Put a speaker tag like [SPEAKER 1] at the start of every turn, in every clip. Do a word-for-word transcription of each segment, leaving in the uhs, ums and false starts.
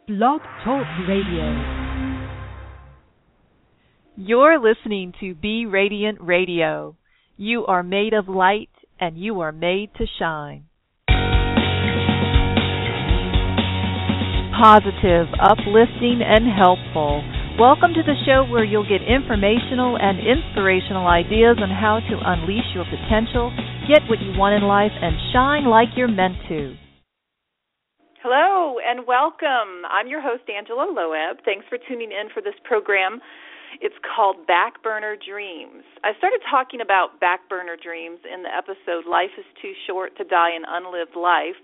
[SPEAKER 1] Blog Talk Radio.
[SPEAKER 2] You're listening to Be Radiant Radio. You are made of light, and you are made to shine. Positive, uplifting, and helpful. Welcome to the show where you'll get informational and inspirational ideas on how to unleash your potential, get what you want in life, and shine like you're meant to.
[SPEAKER 3] Hello and welcome. I'm your host, Angela Loeb. Thanks for tuning in for this program. It's called Back Burner Dreams. I started talking about back burner dreams in the episode Life is Too Short to Die an Unlived Life.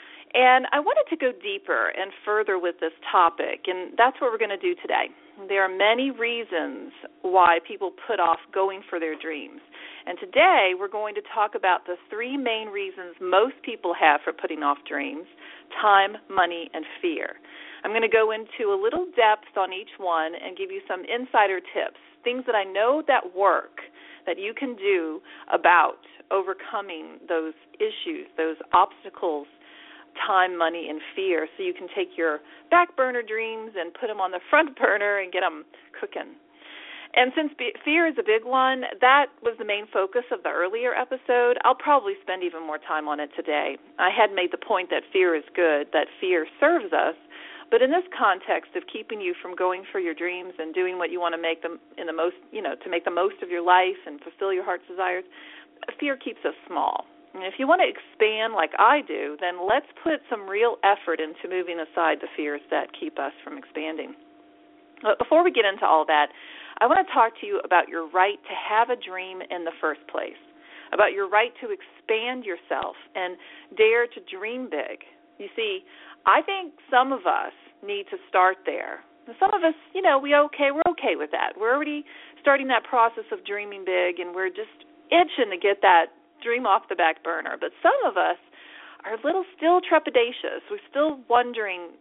[SPEAKER 3] And I wanted to go deeper and further with this topic, and that's what we're going to do today. There are many reasons why people put off going for their dreams. And today we're going to talk about the three main reasons most people have for putting off dreams: time, money, and fear. I'm going to go into a little depth on each one and give you some insider tips, things that I know that work, that you can do about overcoming those issues, those obstacles, time, money, and fear, so you can take your back burner dreams and put them on the front burner and get them cooking. And since fear is a big one, that was the main focus of the earlier episode. I'll probably spend even more time on it today. I had made the point that fear is good, that fear serves us, but in this context of keeping you from going for your dreams and doing what you want to make them in the most, you know, to make the most of your life and fulfill your heart's desires, fear keeps us small. And if you want to expand like I do, then let's put some real effort into moving aside the fears that keep us from expanding. But before we get into all that, I want to talk to you about your right to have a dream in the first place, about your right to expand yourself and dare to dream big. You see, I think some of us need to start there. Some of us, you know, we okay, we're okay with that. We're already starting that process of dreaming big, and we're just itching to get that dream off the back burner. But some of us are a little still trepidatious. We're still wondering,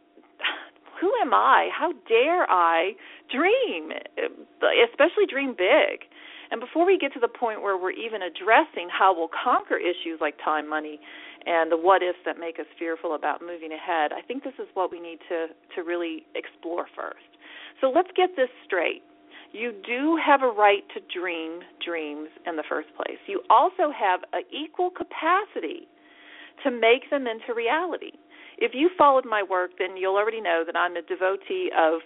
[SPEAKER 3] who am I? How dare I dream, especially dream big? And before we get to the point where we're even addressing how we'll conquer issues like time, money, and the what-ifs that make us fearful about moving ahead, I think this is what we need to, to really explore first. So let's get this straight. You do have a right to dream dreams in the first place. You also have an equal capacity to make them into reality. If you followed my work, then you'll already know that I'm a devotee of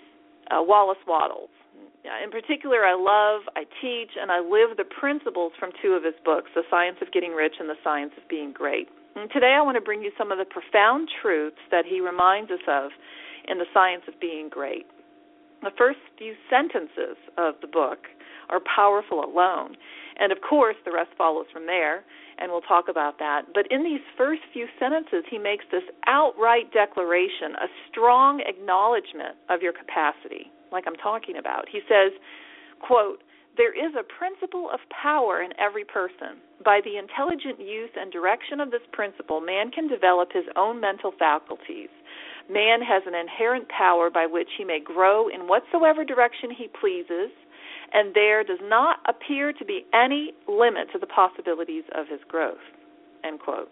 [SPEAKER 3] uh, Wallace Wattles. In particular, I love, I teach, and I live the principles from two of his books, The Science of Getting Rich and The Science of Being Great. And today I want to bring you some of the profound truths that he reminds us of in The Science of Being Great. The first few sentences of the book are powerful alone, and of course the rest follows from there, and we'll talk about that. But in these first few sentences, he makes this outright declaration, a strong acknowledgement of your capacity, like I'm talking about. He says, quote, "There is a principle of power in every person. By the intelligent use and direction of this principle, man can develop his own mental faculties. Man has an inherent power by which he may grow in whatsoever direction he pleases, and there does not appear to be any limit to the possibilities of his growth," end quote.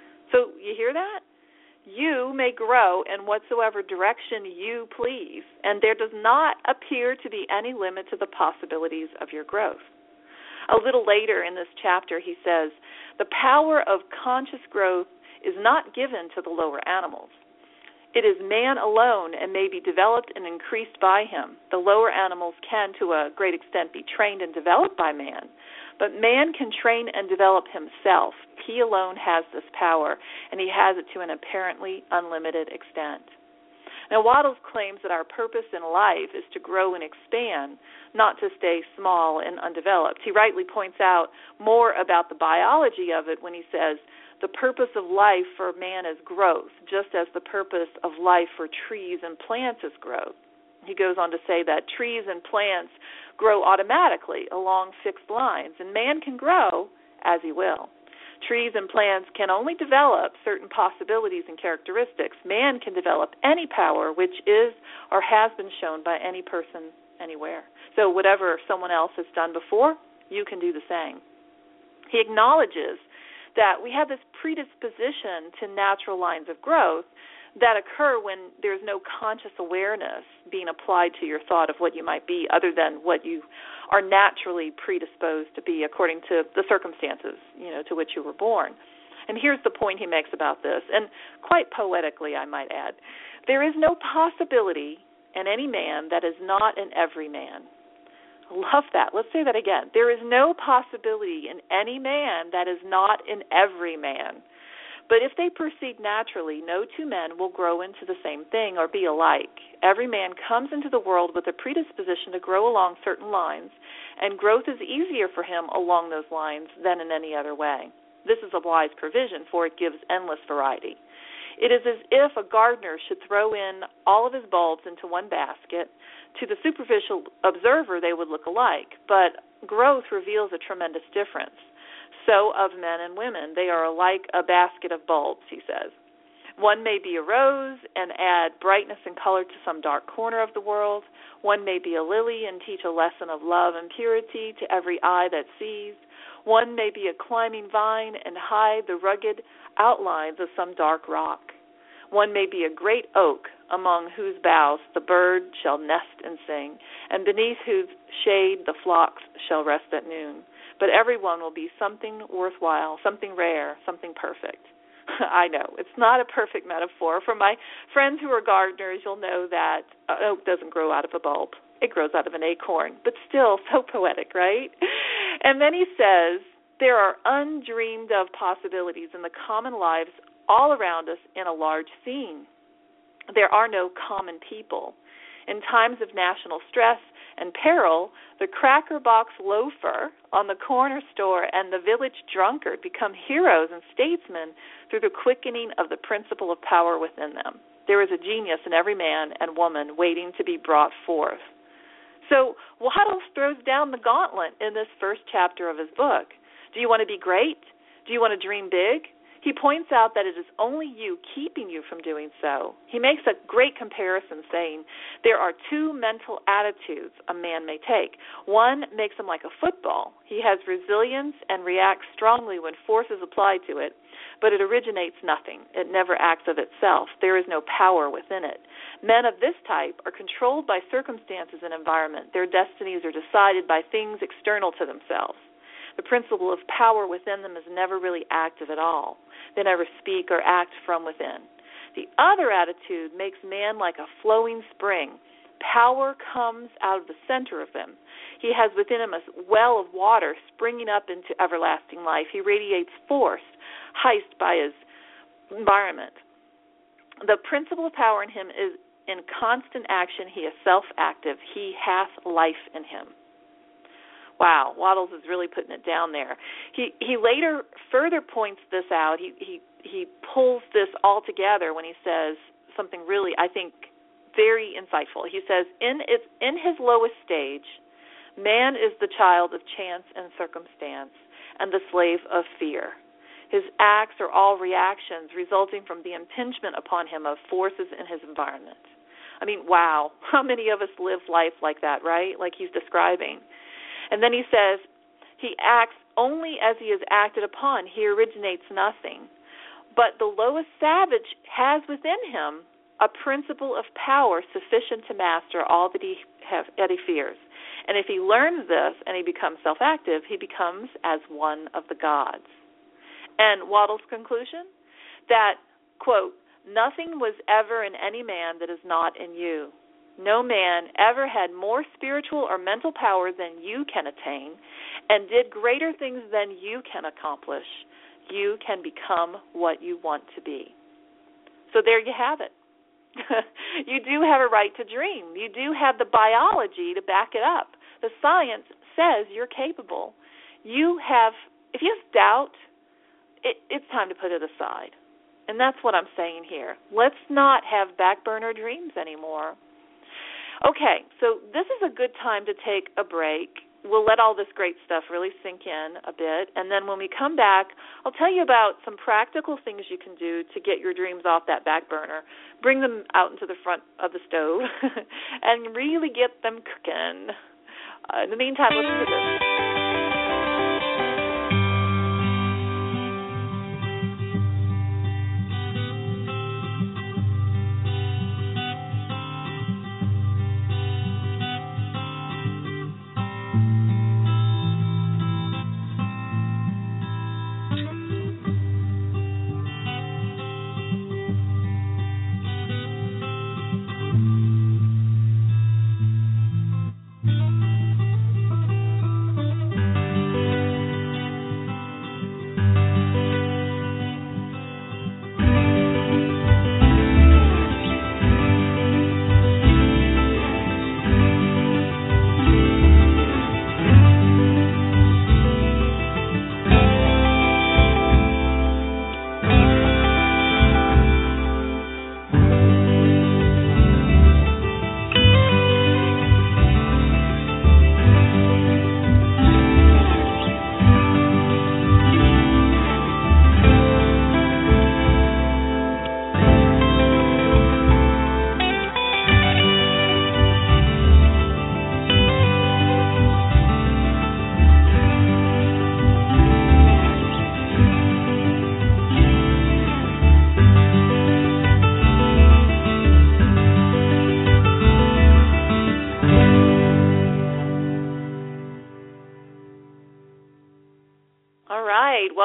[SPEAKER 3] So you hear that? You may grow in whatsoever direction you please, and there does not appear to be any limit to the possibilities of your growth. A little later in this chapter, he says, "The power of conscious growth is not given to the lower animals. It is man alone and may be developed and increased by him. The lower animals can, to a great extent, be trained and developed by man, but man can train and develop himself. He alone has this power, and he has it to an apparently unlimited extent." Now, Wattles claims that our purpose in life is to grow and expand, not to stay small and undeveloped. He rightly points out more about the biology of it when he says, "The purpose of life for man is growth, just as the purpose of life for trees and plants is growth." He goes on to say that trees and plants grow automatically along fixed lines, and man can grow as he will. Trees and plants can only develop certain possibilities and characteristics. Man can develop any power which is or has been shown by any person anywhere. So whatever someone else has done before, you can do the same. He acknowledges that we have this predisposition to natural lines of growth, that occur when there's no conscious awareness being applied to your thought of what you might be other than what you are naturally predisposed to be according to the circumstances, you know, to which you were born. And here's the point he makes about this, and quite poetically, I might add. There is no possibility in any man that is not in every man. I love that. Let's say that again. There is no possibility in any man that is not in every man. But if they proceed naturally, no two men will grow into the same thing or be alike. Every man comes into the world with a predisposition to grow along certain lines, and growth is easier for him along those lines than in any other way. This is a wise provision, for it gives endless variety. It is as if a gardener should throw in all of his bulbs into one basket. To the superficial observer, they would look alike, but growth reveals a tremendous difference. So of men and women, they are like a basket of bulbs, he says. One may be a rose and add brightness and color to some dark corner of the world. One may be a lily and teach a lesson of love and purity to every eye that sees. One may be a climbing vine and hide the rugged outlines of some dark rock. One may be a great oak, among whose boughs the bird shall nest and sing, and beneath whose shade the flocks shall rest at noon. But everyone will be something worthwhile, something rare, something perfect. I know, it's not a perfect metaphor. For my friends who are gardeners, you'll know that an oak doesn't grow out of a bulb. It grows out of an acorn, but still so poetic, right? And then he says, there are undreamed of possibilities in the common lives all around us in a large scene. There are no common people. In times of national stress and peril, the cracker box loafer on the corner store and the village drunkard become heroes and statesmen through the quickening of the principle of power within them. There is a genius in every man and woman waiting to be brought forth. So Wattles throws down the gauntlet in this first chapter of his book. Do you want to be great? Do you want to dream big? He points out that it is only you keeping you from doing so. He makes a great comparison, saying there are two mental attitudes a man may take. One makes him like a football. He has resilience and reacts strongly when force is applied to it, but it originates nothing. It never acts of itself. There is no power within it. Men of this type are controlled by circumstances and environment. Their destinies are decided by things external to themselves. The principle of power within them is never really active at all. They never speak or act from within. The other attitude makes man like a flowing spring. Power comes out of the center of him. He has within him a well of water springing up into everlasting life. He radiates force, heiced by his environment. The principle of power in him is in constant action. He is self-active. He hath life in him. Wow, Wattles is really putting it down there. He he later further points this out. He he he pulls this all together when he says something really, I think, very insightful. He says, in its in his lowest stage, man is the child of chance and circumstance and the slave of fear. His acts are all reactions resulting from the impingement upon him of forces in his environment. I mean, wow, how many of us live life like that, right? Like he's describing. And then he says, he acts only as he is acted upon. He originates nothing. But the lowest savage has within him a principle of power sufficient to master all that he, have, that he fears. And if he learns this and he becomes self-active, he becomes as one of the gods. And Wattles' conclusion? That, quote, nothing was ever in any man that is not in you. No man ever had more spiritual or mental power than you can attain and did greater things than you can accomplish. You can become what you want to be. So there you have it. You do have a right to dream. You do have the biology to back it up. The science says you're capable. You have, if you have doubt, it, it's time to put it aside. And that's what I'm saying here. Let's not have back burner dreams anymore. Okay, so this is a good time to take a break. We'll let all this great stuff really sink in a bit, and then when we come back, I'll tell you about some practical things you can do to get your dreams off that back burner, bring them out into the front of the stove, and really get them cooking. Uh, in the meantime, listen to this.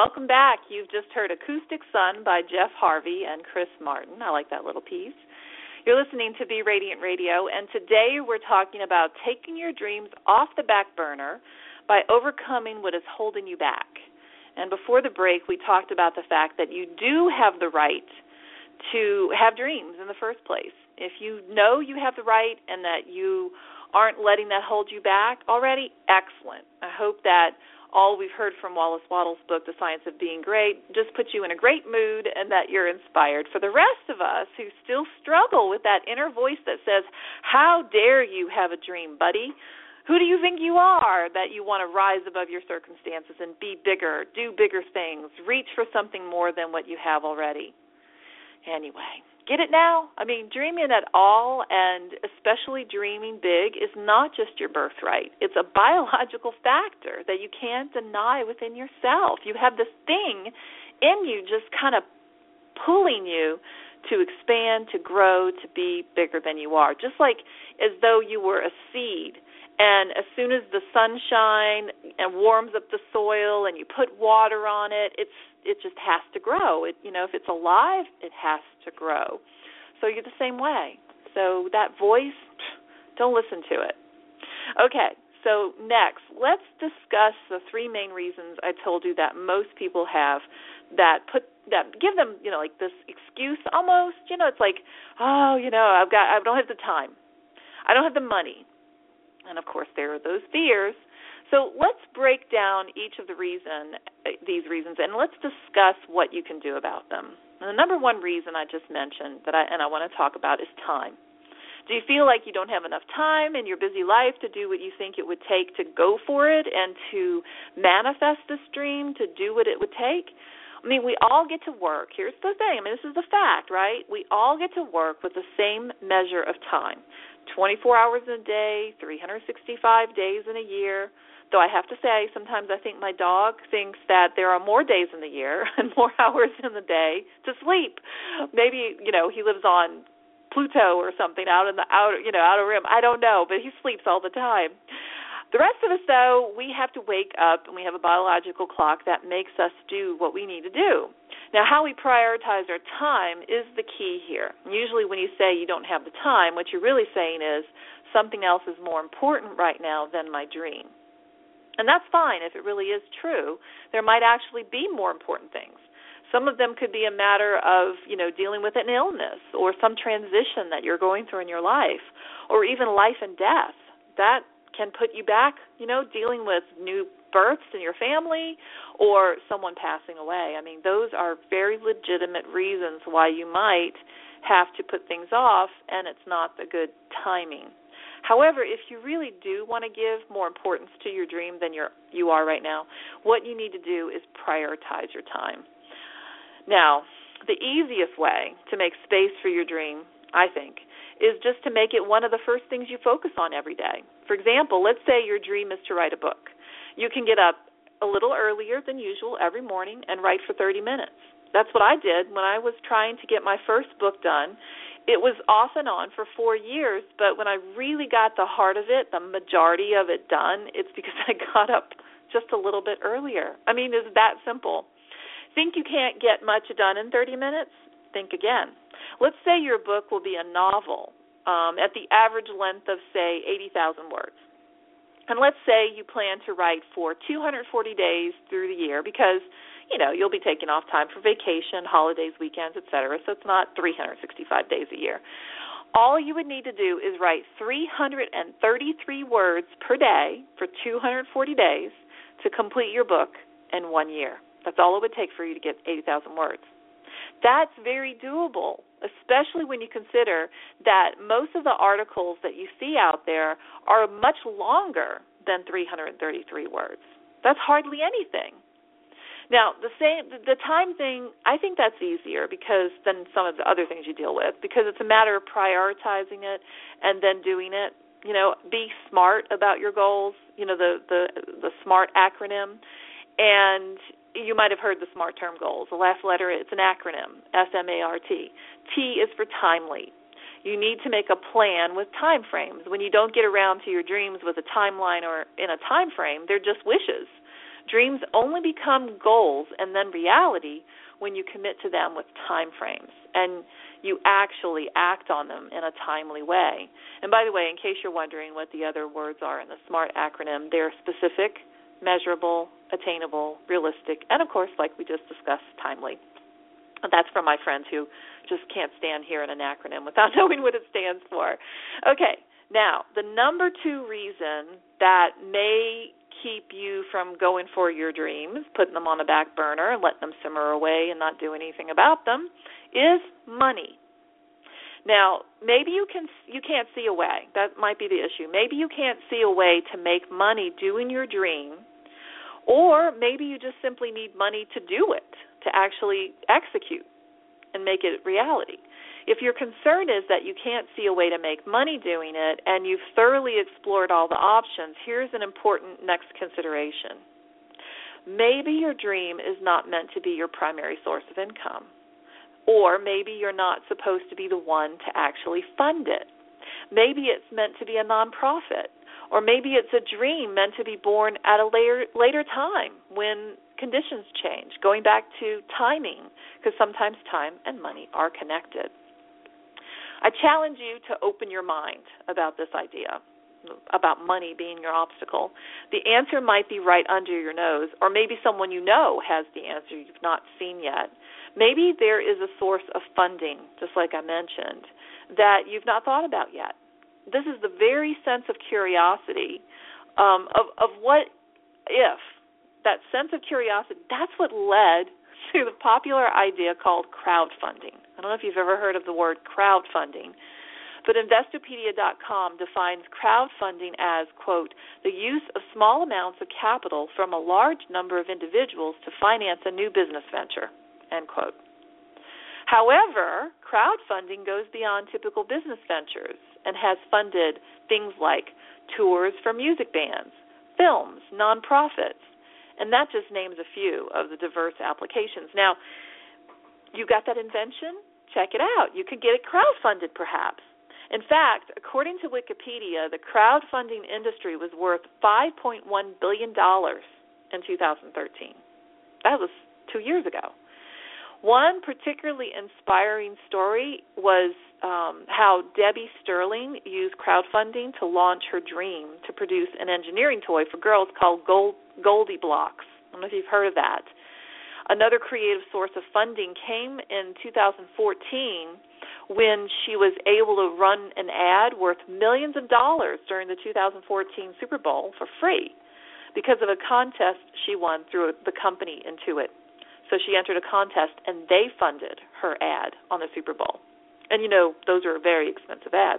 [SPEAKER 3] welcome back. You've just heard Acoustic Sun by Jeff Harvey and Chris Martin. I like that little piece. You're listening to Be Radiant Radio, and today we're talking about taking your dreams off the back burner by overcoming what is holding you back. And before the break, we talked about the fact that you do have the right to have dreams in the first place. If you know you have the right and that you aren't letting that hold you back already, excellent. I hope that all we've heard from Wallace Wattles' book, The Science of Being Great, just puts you in a great mood and that you're inspired. For the rest of us who still struggle with that inner voice that says, how dare you have a dream, buddy? Who do you think you are that you want to rise above your circumstances and be bigger, do bigger things, reach for something more than what you have already? Anyway, get it now? I mean, dreaming at all, and especially dreaming big, is not just your birthright. It's a biological factor that you can't deny within yourself. You have this thing in you just kind of pulling you to expand, to grow, to be bigger than you are, just like as though you were a seed. And as soon as the sunshine and warms up the soil and you put water on it, it's it just has to grow. It, you know, if it's alive, it has to grow. So you're the same way. So that voice, don't listen to it. Okay, so next, let's discuss the three main reasons I told you that most people have that put that give them, you know, like this excuse almost. You know, it's like, oh, you know, I've got I don't have the time. I don't have the money. And, of course, there are those fears. So let's break down each of the reason, these reasons, and let's discuss what you can do about them. And the number one reason I just mentioned that I, and I want to talk about is time. Do you feel like you don't have enough time in your busy life to do what you think it would take to go for it and to manifest this dream, to do what it would take? I mean, we all get to work. Here's the thing. I mean, this is the fact, right? We all get to work with the same measure of time. twenty-four hours in a day, three hundred sixty-five days in a year. Though I have to say, sometimes I think my dog thinks that there are more days in the year and more hours in the day to sleep. Maybe, you know, he lives on Pluto or something out in the outer, you know, outer rim. I don't know, but he sleeps all the time. The rest of us, though, we have to wake up, and we have a biological clock that makes us do what we need to do. Now, how we prioritize our time is the key here. Usually when you say you don't have the time, what you're really saying is something else is more important right now than my dream. And that's fine if it really is true. There might actually be more important things. Some of them could be a matter of, you know, dealing with an illness or some transition that you're going through in your life, or even life and death. That can put you back, you know, dealing with new births in your family or someone passing away. I mean, those are very legitimate reasons why you might have to put things off, and it's not the good timing. However, if you really do want to give more importance to your dream than you're, you are right now, what you need to do is prioritize your time. Now, the easiest way to make space for your dream, I think, is just to make it one of the first things you focus on every day. For example, let's say your dream is to write a book. You can get up a little earlier than usual every morning and write for thirty minutes. That's what I did when I was trying to get my first book done. It was off and on for four years, but when I really got the heart of it, the majority of it done, it's because I got up just a little bit earlier. I mean, it's that simple. Think you can't get much done in thirty minutes? Think again. Let's say your book will be a novel um, at the average length of, say, eighty thousand words. And let's say you plan to write for two hundred forty days through the year because, you know, you'll be taking off time for vacation, holidays, weekends, et cetera, so it's not three hundred sixty-five days a year. All you would need to do is write three hundred thirty-three words per day for two hundred forty days to complete your book in one year. That's all it would take for you to get eighty thousand words. That's very doable, especially when you consider that most of the articles that you see out there are much longer than three hundred thirty-three words. That's hardly anything. Now, the same, the time thing, I think that's easier because than some of the other things you deal with, because it's a matter of prioritizing it and then doing it. You know, be smart about your goals. You know, the the, the SMART acronym, and you might have heard the SMART term goals. The last letter, it's an acronym, S M A R T. T is for timely. You need to make a plan with time frames. When you don't get around to your dreams with a timeline or in a time frame, they're just wishes. Dreams only become goals and then reality when you commit to them with time frames and you actually act on them in a timely way. And by the way, in case you're wondering what the other words are in the SMART acronym, they're specific, measurable, attainable, realistic, and of course, like we just discussed, timely. And that's from my friends who just can't stand hearing an acronym without knowing what it stands for. Okay, now, the number two reason that may keep you from going for your dreams, putting them on the back burner and letting them simmer away and not do anything about them, is money. Now, maybe you can you can't see a way. That might be the issue. Maybe you can't see a way to make money doing your dream, or maybe you just simply need money to do it, to actually execute and make it reality. If your concern is that you can't see a way to make money doing it and you've thoroughly explored all the options, here's an important next consideration. Maybe your dream is not meant to be your primary source of income, or maybe you're not supposed to be the one to actually fund it. Maybe it's meant to be a nonprofit, or maybe it's a dream meant to be born at a later, later time when conditions change, going back to timing, because sometimes time and money are connected. I challenge you to open your mind about this idea, about money being your obstacle. The answer might be right under your nose, or maybe someone you know has the answer you've not seen yet. Maybe there is a source of funding, just like I mentioned, that you've not thought about yet. This is the very sense of curiosity, um, of, of what if. That sense of curiosity, that's what led to the popular idea called crowdfunding. I don't know if you've ever heard of the word crowdfunding, but Investopedia dot com defines crowdfunding as, quote, the use of small amounts of capital from a large number of individuals to finance a new business venture, end quote. However, crowdfunding goes beyond typical business ventures and has funded things like tours for music bands, films, nonprofits, and that just names a few of the diverse applications. Now, you got that invention? Check it out. You could get it crowdfunded, perhaps. In fact, according to Wikipedia, the crowdfunding industry was worth five point one billion dollars in two thousand thirteen. That was two years ago. One particularly inspiring story was um, how Debbie Sterling used crowdfunding to launch her dream to produce an engineering toy for girls called Gold, Goldie Blocks. I don't know if you've heard of that. Another creative source of funding came in two thousand fourteen when she was able to run an ad worth millions of dollars during the two thousand fourteen Super Bowl for free because of a contest she won through the company Intuit. So she entered a contest, and they funded her ad on the Super Bowl. And, you know, those are very expensive ads.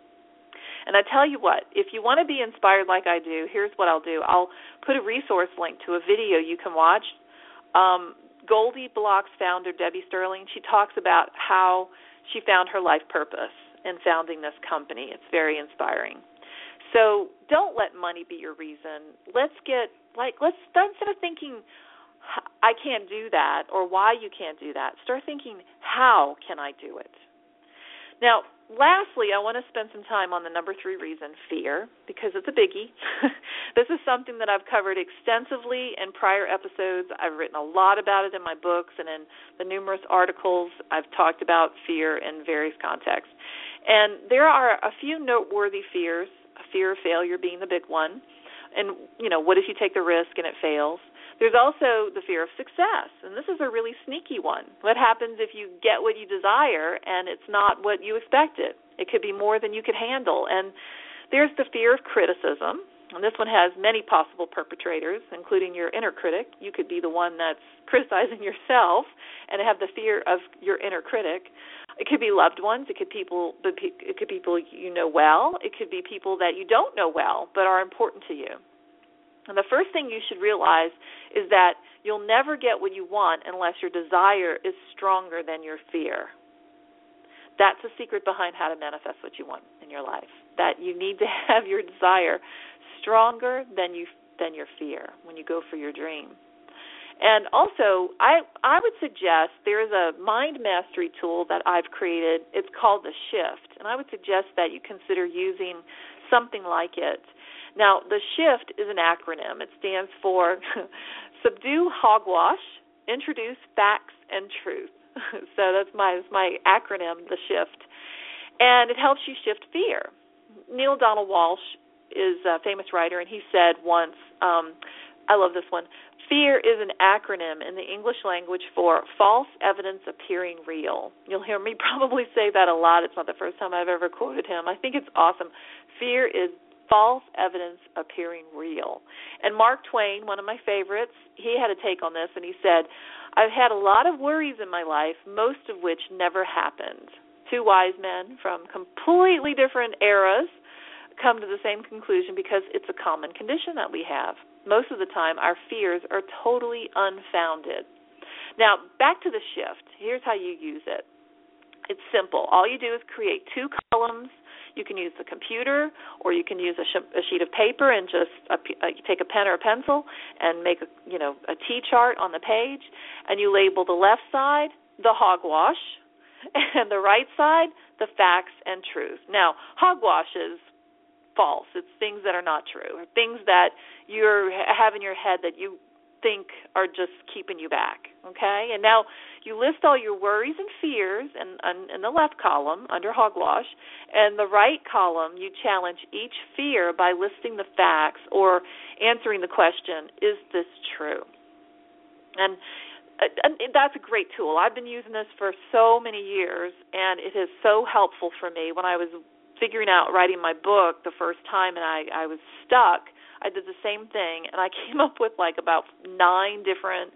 [SPEAKER 3] And I tell you what, if you want to be inspired like I do, here's what I'll do. I'll put a resource link to a video you can watch. Um, Goldie Blocks founder Debbie Sterling, she talks about how she found her life purpose in founding this company. It's very inspiring. So don't let money be your reason. Let's get, like, let's, instead of thinking, I can't do that, or why you can't do that, start thinking, how can I do it? Now, lastly, I want to spend some time on the number three reason, fear, because it's a biggie. This is something that I've covered extensively in prior episodes. I've written a lot about it in my books and in the numerous articles. I've talked about fear in various contexts. And there are a few noteworthy fears, a fear of failure being the big one. And, you know, what if you take the risk and it fails? There's also the fear of success, and this is a really sneaky one. What happens if you get what you desire and it's not what you expected? It could be more than you could handle. And there's the fear of criticism, and this one has many possible perpetrators, including your inner critic. You could be the one that's criticizing yourself and have the fear of your inner critic. It could be loved ones. It could people. It could be people you know well. It could be people that you don't know well but are important to you. And the first thing you should realize is that you'll never get what you want unless your desire is stronger than your fear. That's the secret behind how to manifest what you want in your life, that you need to have your desire stronger than you than your fear when you go for your dream. And also, I I would suggest there's a mind mastery tool that I've created. It's called the Shift, and I would suggest that you consider using something like it. Now, the Shift is an acronym. It stands for Subdue Hogwash, Introduce Facts and Truth. So that's my that's my acronym, the Shift. And it helps you shift fear. Neil Donald Walsh is a famous writer, and he said once, um, I love this one, fear is an acronym in the English language for false evidence appearing real. You'll hear me probably say that a lot. It's not the first time I've ever quoted him. I think it's awesome. Fear is false evidence appearing real. And Mark Twain, one of my favorites, he had a take on this, and he said, I've had a lot of worries in my life, most of which never happened. Two wise men from completely different eras come to the same conclusion because it's a common condition that we have. Most of the time, our fears are totally unfounded. Now, back to the Shift. Here's how you use it. It's simple. All you do is create two columns. You can use the computer, or you can use a, sh- a sheet of paper and just a, uh, take a pen or a pencil and make a you know a T chart on the page, and you label the left side the hogwash, and the right side the facts and truth. Now, hogwash is false. It's things that are not true, or things that you have in your head that you think are just keeping you back, okay? And now you list all your worries and fears in, in, in the left column under hogwash, and the right column you challenge each fear by listing the facts or answering the question, is this true? And, and that's a great tool. I've been using this for so many years, and it is so helpful for me. When I was figuring out writing my book the first time and I, I was stuck, I did the same thing, and I came up with like about nine different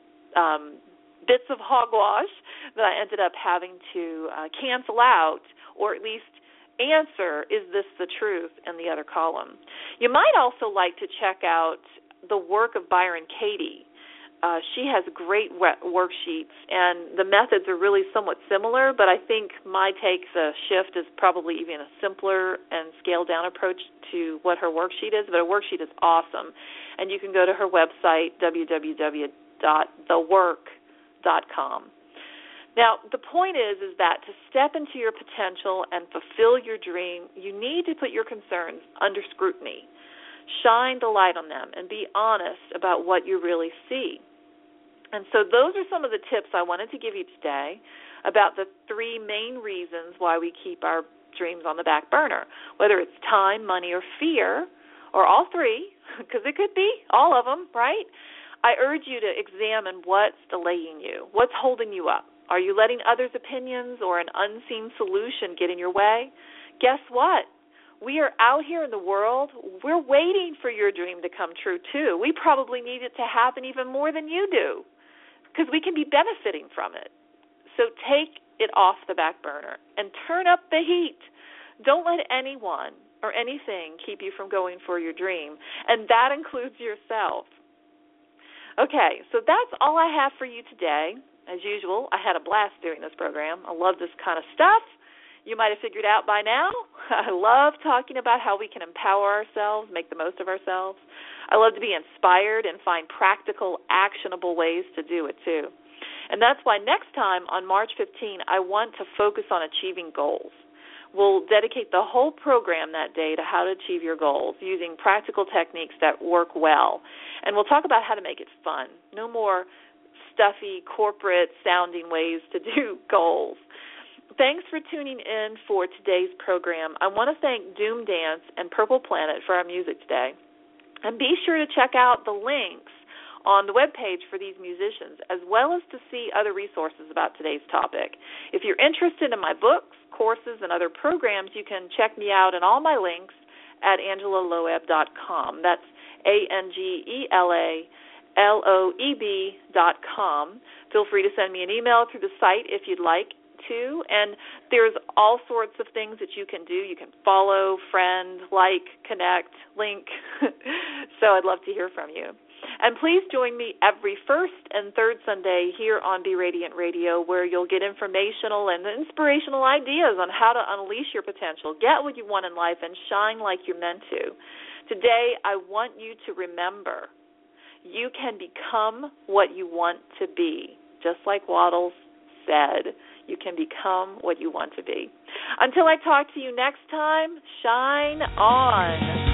[SPEAKER 3] um, bits of hogwash that I ended up having to uh, cancel out, or at least answer, is this the truth, in the other column. You might also like to check out the work of Byron Katie. Uh, she has great worksheets, and the methods are really somewhat similar, but I think my take, the Shift, is probably even a simpler and scaled-down approach to what her worksheet is, but her worksheet is awesome. And you can go to her website, w w w dot the work dot com. Now, the point is, is that to step into your potential and fulfill your dream, you need to put your concerns under scrutiny. Shine the light on them and be honest about what you really see. And so those are some of the tips I wanted to give you today about the three main reasons why we keep our dreams on the back burner, whether it's time, money, or fear, or all three, because it could be all of them, right? I urge you to examine what's delaying you, what's holding you up. Are you letting others' opinions or an unseen solution get in your way? Guess what? We are out here in the world. We're waiting for your dream to come true, too. We probably need it to happen even more than you do, because we can be benefiting from it. So take it off the back burner and turn up the heat. Don't let anyone or anything keep you from going for your dream, and that includes yourself. Okay, so that's all I have for you today. As usual, I had a blast doing this program. I love this kind of stuff. You might have figured out by now, I love talking about how we can empower ourselves, make the most of ourselves. I love to be inspired and find practical, actionable ways to do it, too. And that's why next time, on March fifteenth, I want to focus on achieving goals. We'll dedicate the whole program that day to how to achieve your goals using practical techniques that work well. And we'll talk about how to make it fun. No more stuffy, corporate-sounding ways to do goals. Thanks for tuning in for today's program. I want to thank Doom Dance and Purple Planet for our music today. And be sure to check out the links on the webpage for these musicians, as well as to see other resources about today's topic. If you're interested in my books, courses, and other programs, you can check me out and all my links at angela loeb dot com. That's A N G E L A L O E B dot com. Feel free to send me an email through the site if you'd like to, and there's all sorts of things that you can do. You can follow, friend, like, connect, link. So I'd love to hear from you. And please join me every first and third Sunday here on Be Radiant Radio, where you'll get informational and inspirational ideas on how to unleash your potential, get what you want in life, and shine like you're meant to. Today, I want you to remember You can become what you want to be, just like Waddles said. You can become what you want to be. Until I talk to you next time, shine on.